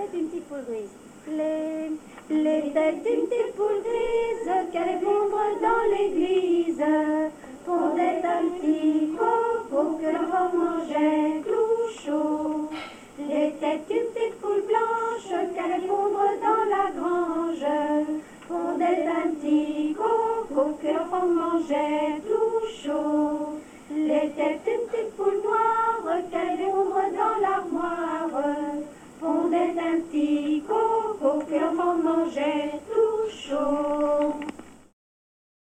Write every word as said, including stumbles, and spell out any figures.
têtes d'une petite poule grise. Les, les têtes d'une petite poule grise qu'allait pondre dans l'église pondaient un petit coco que l'enfant mangeait clouchot. Les têtes d'une petite poule blanche qu'allait pondre dans la grange pondaient un petit coco que l'enfant mangeait clouchot.